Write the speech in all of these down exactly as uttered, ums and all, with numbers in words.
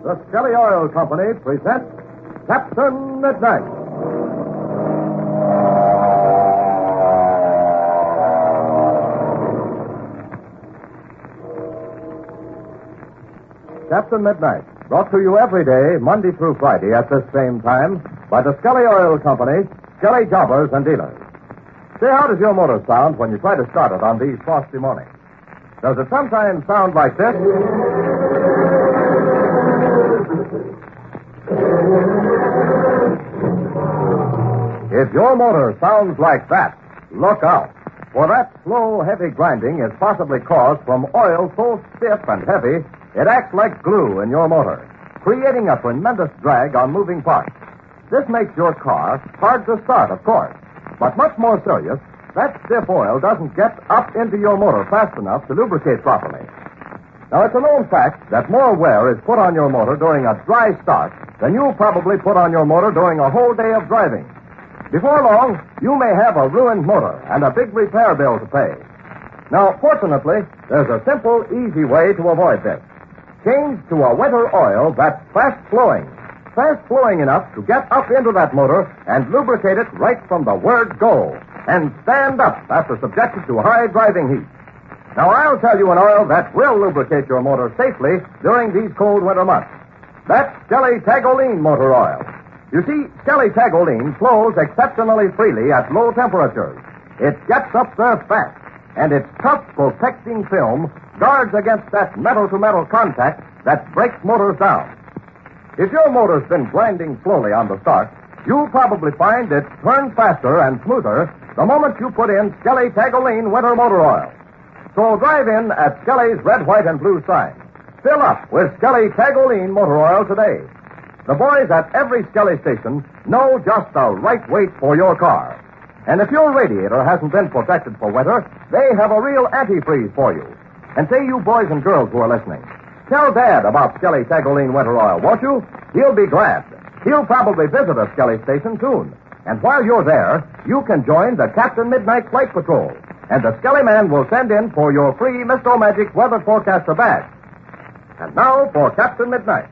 the Skelly Oil Company presents Captain Midnight. Captain Midnight, brought to you every day, Monday through Friday at this same time, by the Skelly Oil Company, Skelly Jobbers and Dealers. Say, how does your motor sound when you try to start it on these frosty mornings? Does it sometimes sound like this? If your motor sounds like that, look out. For that slow, heavy grinding is possibly caused from oil so stiff and heavy it acts like glue in your motor, creating a tremendous drag on moving parts. This makes your car hard to start, of course. But much more serious, that stiff oil doesn't get up into your motor fast enough to lubricate properly. Now, it's a known fact that more wear is put on your motor during a dry start than you'll probably put on your motor during a whole day of driving. Before long, you may have a ruined motor and a big repair bill to pay. Now, fortunately, there's a simple, easy way to avoid this. Change to a winter oil that's fast-flowing. Fast-flowing enough to get up into that motor and lubricate it right from the word go. And stand up after subjected to high driving heat. Now, I'll tell you an oil that will lubricate your motor safely during these cold winter months. That's Skelly Tagoline Motor Oil. You see, Skelly Tagoline flows exceptionally freely at low temperatures. It gets up there fast, and its tough, protecting film guards against that metal-to-metal contact that breaks motors down. If your motor's been grinding slowly on the start, you'll probably find it turns faster and smoother the moment you put in Skelly Tagoline Winter Motor Oil. So drive in at Skelly's red, white, and blue sign. Fill up with Skelly Tagoline Motor Oil today. The boys at every Skelly station know just the right weight for your car. And if your radiator hasn't been protected for winter, they have a real antifreeze for you. And say, you boys and girls who are listening, tell Dad about Skelly Tagoline Winter Oil, won't you? He'll be glad. He'll probably visit a Skelly station soon. And while you're there, you can join the Captain Midnight Flight Patrol. And the Skelly man will send in for your free Mister Magic Weather Forecaster badge. And now for Captain Midnight.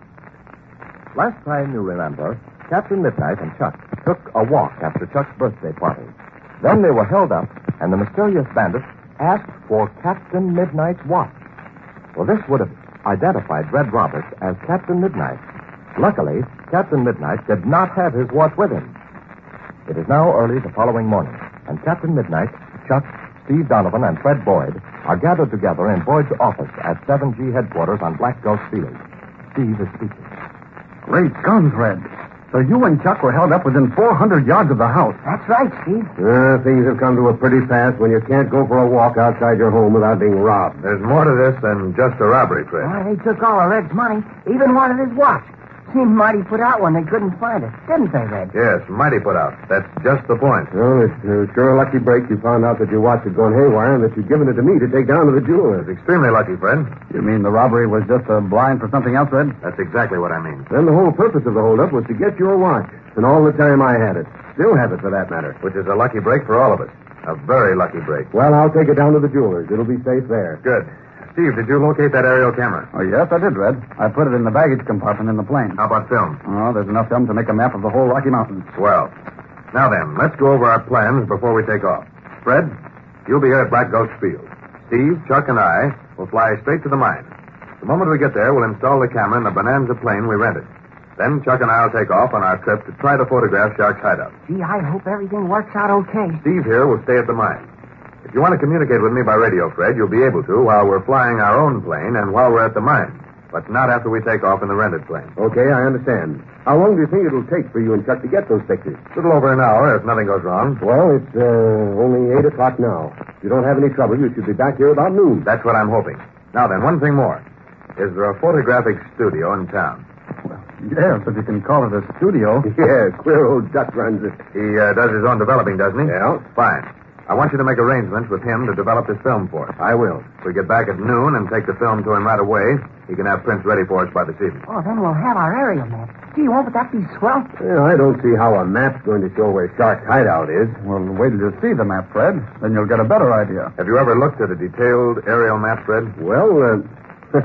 Last time, you remember, Captain Midnight and Chuck took a walk after Chuck's birthday party. Then they were held up, and the mysterious bandits asked for Captain Midnight's watch. Well, this would have identified Red Roberts as Captain Midnight. Luckily, Captain Midnight did not have his watch with him. It is now early the following morning, and Captain Midnight, Chuck, Steve Donovan, and Fred Boyd are gathered together in Boyd's office at seven G headquarters on Black Gulch Field. Steve is speaking. Great guns, Red. So you and Chuck were held up within four hundred yards of the house. That's right, Steve. Uh, things have come to a pretty pass when you can't go for a walk outside your home without being robbed. There's more to this than just a robbery, Fred. Well, they took all of Red's money, even wanted his watch. Seemed mighty put out when they couldn't find it, didn't they, Red? Yes, mighty put out. That's just the point. Well, it's uh, sure a lucky break you found out that your watch had gone haywire and that you'd given it to me to take down to the jeweler. It's extremely lucky, Fred. You mean the robbery was just a blind for something else, Red? That's exactly what I mean. Then the whole purpose of the holdup was to get your watch. And all the time I had it. Still have it, for that matter. Which is a lucky break for all of us. A very lucky break. Well, I'll take it down to the jeweler's. It'll be safe there. Good. Steve, did you locate that aerial camera? Oh, yes, I did, Red. I put it in the baggage compartment in the plane. How about film? Oh, there's enough film to make a map of the whole Rocky Mountains. Swell. Now then, let's go over our plans before we take off. Fred, you'll be here at Black Gulch Field. Steve, Chuck, and I will fly straight to the mine. The moment we get there, we'll install the camera in the Bonanza plane we rented. Then Chuck and I will take off on our trip to try to photograph Shark's hideout. Gee, I hope everything works out okay. Steve here will stay at the mine. If you want to communicate with me by radio, Fred, you'll be able to while we're flying our own plane and while we're at the mine. But not after we take off in the rented plane. Okay, I understand. How long do you think it'll take for you and Chuck to get those pictures? A little over an hour, if nothing goes wrong. Well, it's uh, only eight o'clock now. If you don't have any trouble, you should be back here about noon. That's what I'm hoping. Now then, one thing more. Is there a photographic studio in town? Well, yes, if you can call it a studio. Yeah, queer old Duck runs it. He uh, does his own developing, doesn't he? Yeah. Fine. I want you to make arrangements with him to develop this film for us. I will. If we get back at noon and take the film to him right away, he can have prints ready for us by this evening. Oh, then we'll have our aerial map. Gee, won't that be swell? Well, I don't see how a map's going to show where Shark's hideout is. Well, wait till you see the map, Fred. Then you'll get a better idea. Have you ever looked at a detailed aerial map, Fred? Well, uh,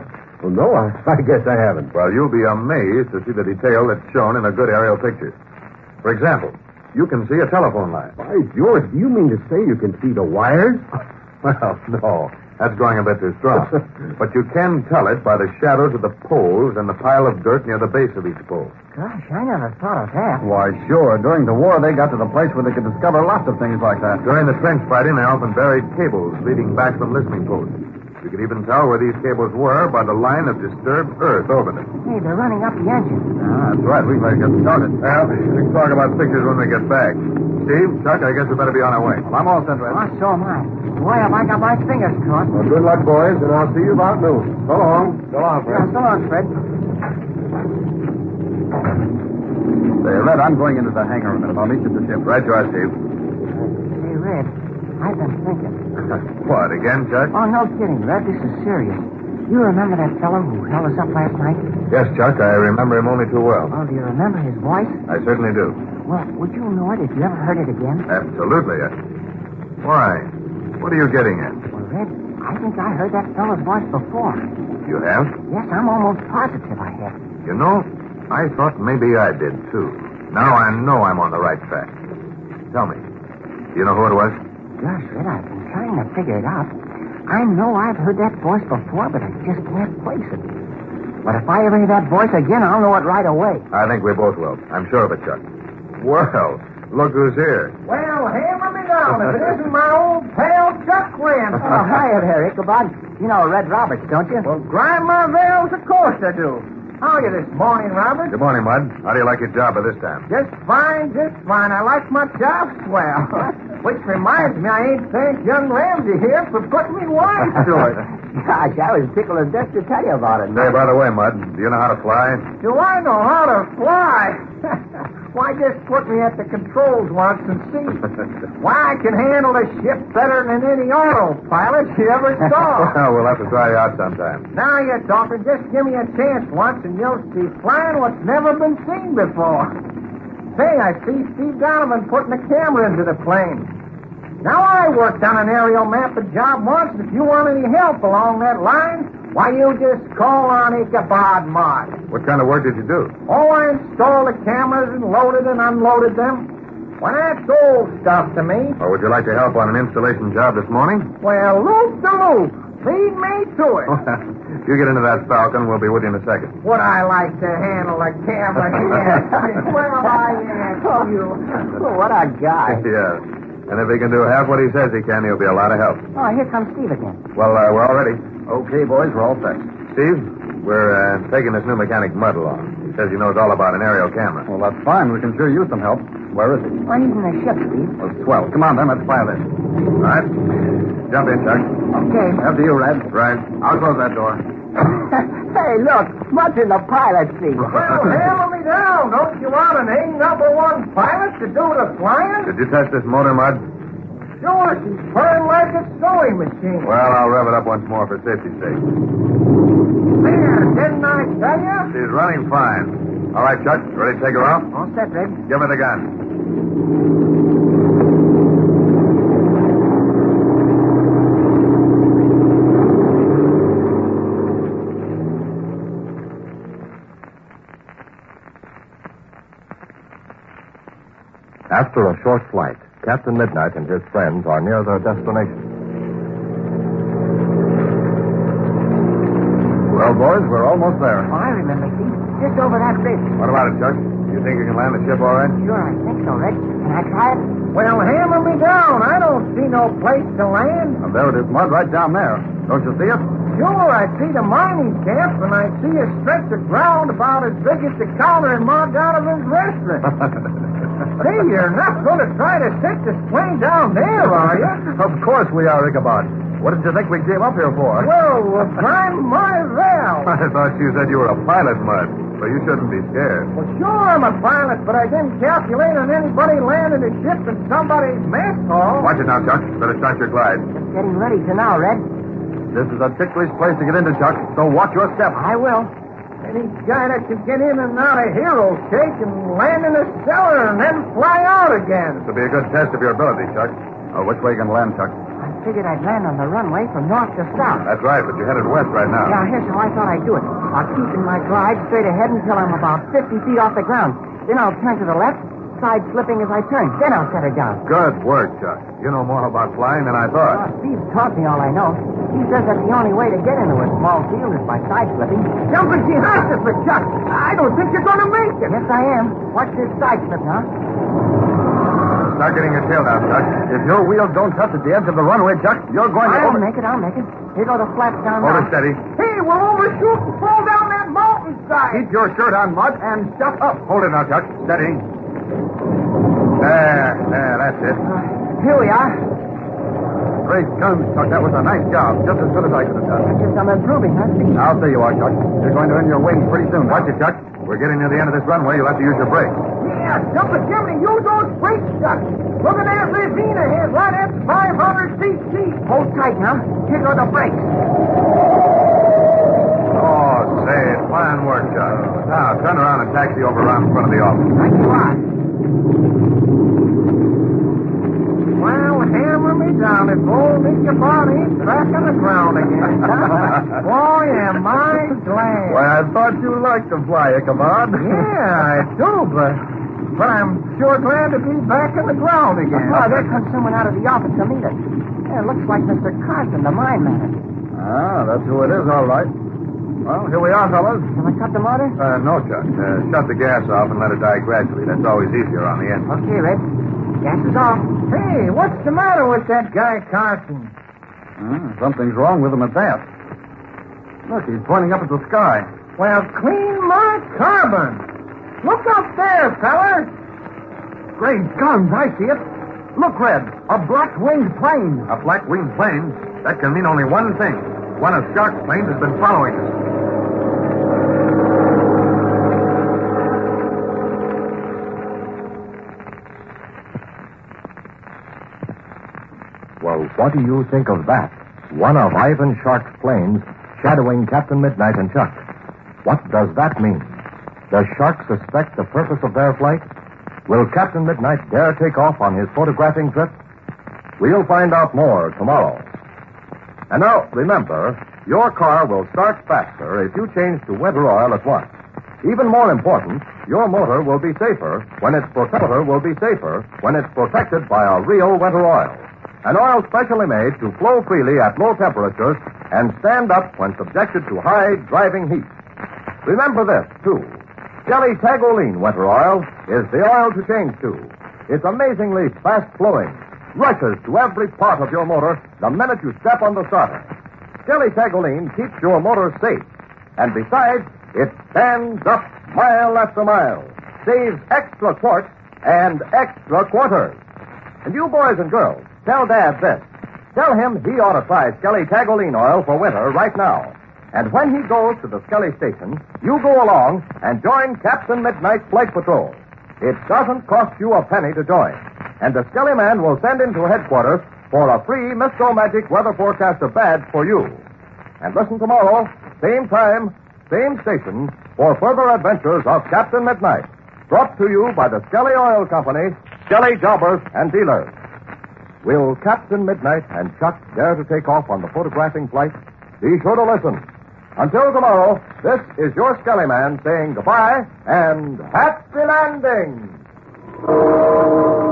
Well, no, I, I guess I haven't. Well, you'll be amazed to see the detail that's shown in a good aerial picture. For example, you can see a telephone line. By George, do you mean to say you can see the wires? Well, no. That's going a bit too strong. But you can tell it by the shadows of the poles and the pile of dirt near the base of each pole. Gosh, I never thought of that. Why, sure. During the war, they got to the place where they could discover lots of things like that. During the trench fighting, they often buried cables leading back from listening posts. You could even tell where these cables were by the line of disturbed earth over them. Hey, they're running up the engine. Ah, that's right. We better get started. Well, we can talk about pictures when we get back. Steve, Chuck, I guess we better be on our way. Well, I'm all set, Red. Oh, so am I. Boy, have I got my fingers crossed. Well, good luck, boys, and I'll see you about noon. So long. So long, Yeah, so long, Fred. Say, Red, I'm going into the hangar a minute. I'll meet you at the ship. Right you are, Steve. Hey, Red, I've been thinking. What, again, Chuck? Oh, no kidding, Red. This is serious. You remember that fellow who held us up last night? Yes, Chuck, I remember him only too well. Oh, do you remember his voice? I certainly do. Well, would you know it if you ever heard it again? Absolutely. Why? What are you getting at? Well, Red, I think I heard that fellow's voice before. You have? Yes, I'm almost positive I have. You know, I thought maybe I did, too. Now I know I'm on the right track. Tell me, do you know who it was? Gosh, Red, I've been trying to figure it out. I know I've heard that voice before, but I just can't place it. But if I ever hear that voice again, I'll know it right away. I think we both will. I'm sure of it, Chuck. Well, look who's here. Well, hammer me down if it isn't my old pal Chuck Wren. Oh, hi there, Ichabod. You know Red Roberts, don't you? Well, grind my veils, of course I do. How are you this morning, Robert? Good morning, Mud. How do you like your job by this time? Just fine, just fine. I like my job swell. Which reminds me, I ain't thanked young Ramsey here for putting me wise to it. Gosh, I was tickled to death to tell you about it. Say, by the way, Mud, do you know how to fly? Do I know how to fly? Why, just put me at the controls once and see. Why, I can handle a ship better than any autopilot you ever saw. Well, we'll have to try you out sometime. Now you're talking. Just give me a chance once and you'll see flying what's never been seen before. Say, I see Steve Donovan putting a camera into the plane. Now, I worked on an aerial map of job once. If you want any help along that line, why, you just call on Ichabod Mott. What kind of work did you do? Oh, I installed the cameras and loaded and unloaded them. Well, that's old stuff to me. Or would you like to help on an installation job this morning? Well, loop the loop. Lead me to it. If you get into that Falcon, we'll be with you in a second. Would I like to handle a camera here? Well, I ask you. What a guy. Yeah. And if he can do half what he says he can, he'll be a lot of help. Oh, here comes Steve again. Well, uh, we're all ready. Okay, boys, we're all set. Steve, we're uh, taking this new mechanic Mud along. He says he knows all about an aerial camera. Well, that's fine. We can sure use some help. Where is he? Oh, he's in the ship, Steve. Well, swell. Come on, then. Let's fire this. All right. Jump in, Chuck. Okay. After you, Red. Right. I'll close that door. Hey, look. Mud's in the pilot seat. Well, hammer me down. Don't you want an A number one pilot to do the flying? Did you test this motor, Mud? Sure, she's purring like a sewing machine. Well, I'll rev it up once more for safety's sake. There, didn't I tell you? She's running fine. All right, Chuck, ready to take her off? All set, Red. Give me the gun. After a short flight, Captain Midnight and his friends are near their destination. Well, boys, we're almost there. Oh, I remember, Steve. Just over that bridge. What about it, Chuck? You think you can land the ship all right? Sure, I think so, Red. Can I try it? Well, hammer me down. I don't see no place to land. And there it is, Mud, right down there. Don't you see it? Sure, I see the mining camp, and I see a stretch of ground about as big as the counter in Ma Donovan's restaurant. Say, you're not going to try to take this plane down there, are you? Of course we are, Ichabod. What did you think we came up here for? Well, uh, grind my valve. I thought you said you were a pilot, Mud, so you shouldn't be scared. Well, sure, I'm a pilot, but I didn't calculate on anybody landing a ship in somebody's mess hall. Watch it now, Chuck. Better start your glide. Just getting ready to now, Red. This is a ticklish place to get into, Chuck, so watch your step. I will. Any guy that can get in and out of Hero Shake and land in a cellar and then fly out again. This will be a good test of your ability, Chuck. Oh, which way you can land, Chuck? I figured I'd land on the runway from north to south. That's right, but you're headed west right now. Yeah, here's how I thought I'd do it. I'll keep in my glide straight ahead until I'm about fifty feet off the ground. Then I'll turn to the left, side slipping as I turn. Then I'll set her down. Good work, Chuck. You know more about flying than I Uh, thought. Steve taught me all I know. He says that the only way to get into a small field is by side slipping. Jumping behind us for Chuck. I don't think you're going to make it. Yes, I am. Watch this side slip now. Start getting your tail down, Chuck. If your wheels don't touch at the edge of the runway, Chuck, you're going to... I'll over- make it, I'll make it. Here go the flaps down Hold now. it steady. Hey, we'll overshoot and fall down that mountainside. Keep your shirt on, Mud, and shut up. Hold it now, Chuck. Steady. There, there, that's it. Uh, here we are. Great guns, Chuck. That was a nice job. Just as good as I could have done. I guess I'm improving, huh, Steve? I'll say you are, Chuck. You're going to earn your wings pretty soon. Watch it, Chuck. We're getting near the end of this runway. You'll have to use your brakes. Yeah, jumping Jimmy, use those brakes, Chuck. Look at that ravine ahead, right at five hundred C C. Hold tight now. Here go the brakes. Oh, say, fine work, Chuck. Now, turn around and taxi over around in front of the office. Right you are. Well, hammer me down if old Mister Bond ain't back on the ground again. Boy, am I glad. Why, I thought you liked to fly, Ichabod. Yeah, I do, but but I'm sure glad to be back on the ground again. Oh, there comes someone out of the office to meet us. Yeah, it looks like Mister Carson, the mine man. Ah, that's who it is, all right. Well, here we are, fellas. Can I cut the motor? Uh, no, Chuck. Uh, shut the gas off and let it die gradually. That's always easier on the engine. Okay, Red. Gas is off. Hey, what's the matter with that guy, Carson? Ah, something's wrong with him at that. Look, he's pointing up at the sky. Well, clean my carbon. Look up there, fellas. Great guns, I see it. Look, Red, a black-winged plane. A black-winged plane? That can mean only one thing. One of Shark's planes has been following us. Well, what do you think of that? One of Ivan Shark's planes shadowing Captain Midnight and Chuck. What does that mean? Does Shark suspect the purpose of their flight? Will Captain Midnight dare take off on his photographing trip? We'll find out more tomorrow. And now, remember, your car will start faster if you change to winter oil at once. Even more important, your motor will be safer when its protector will be safer when it's protected by a real winter oil. An oil specially made to flow freely at low temperatures and stand up when subjected to high driving heat. Remember this, too. Skelly Tagoline winter oil is the oil to change to. It's amazingly fast-flowing, rushes to every part of your motor the minute you step on the starter. Skelly Tagoline keeps your motor safe. And besides, it stands up mile after mile, saves extra quarts and extra quarters. And you boys and girls, tell Dad this. Tell him he ought to try Skelly Tagoline oil for winter right now. And when he goes to the Skelly station, you go along and join Captain Midnight's Flight Patrol. It doesn't cost you a penny to join. And the Skelly man will send into headquarters for a free Mister Magic Weather Forecaster badge for you. And listen tomorrow, same time, same station, for further adventures of Captain Midnight. Brought to you by the Skelly Oil Company, Skelly Jobbers and Dealers. Will Captain Midnight and Chuck dare to take off on the photographing flight? Be sure to listen. Until tomorrow, this is your Skelly Man saying goodbye and happy landing.